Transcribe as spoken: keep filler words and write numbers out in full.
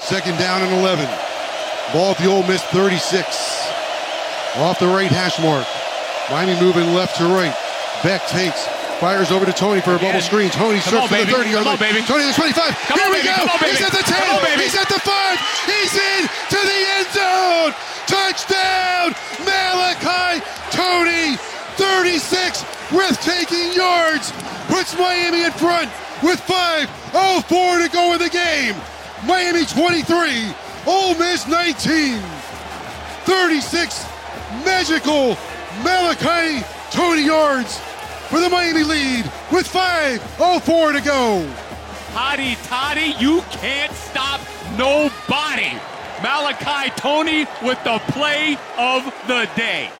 Second down and eleven. Ball at the Ole Miss thirty-six. Off the right hash mark. Miami moving left to right. Beck takes. Fires over to Tony for a bubble screen. Tony searches for the thirty-yard line. Tony the twenty-five. Come Here on, we baby. go. Come on, He's at the ten. Come on, baby. He's at the five. He's in to the end zone. Touchdown, Malachi Tony. thirty-six breathtaking yards. Puts Miami in front with five oh four to go in the game. Miami twenty-three. Ole Miss nineteen. thirty-six magical Malachi Tony yards for the Miami lead with five oh four to go. Hotty toddy, you can't stop nobody. Malachi Tony with the play of the day.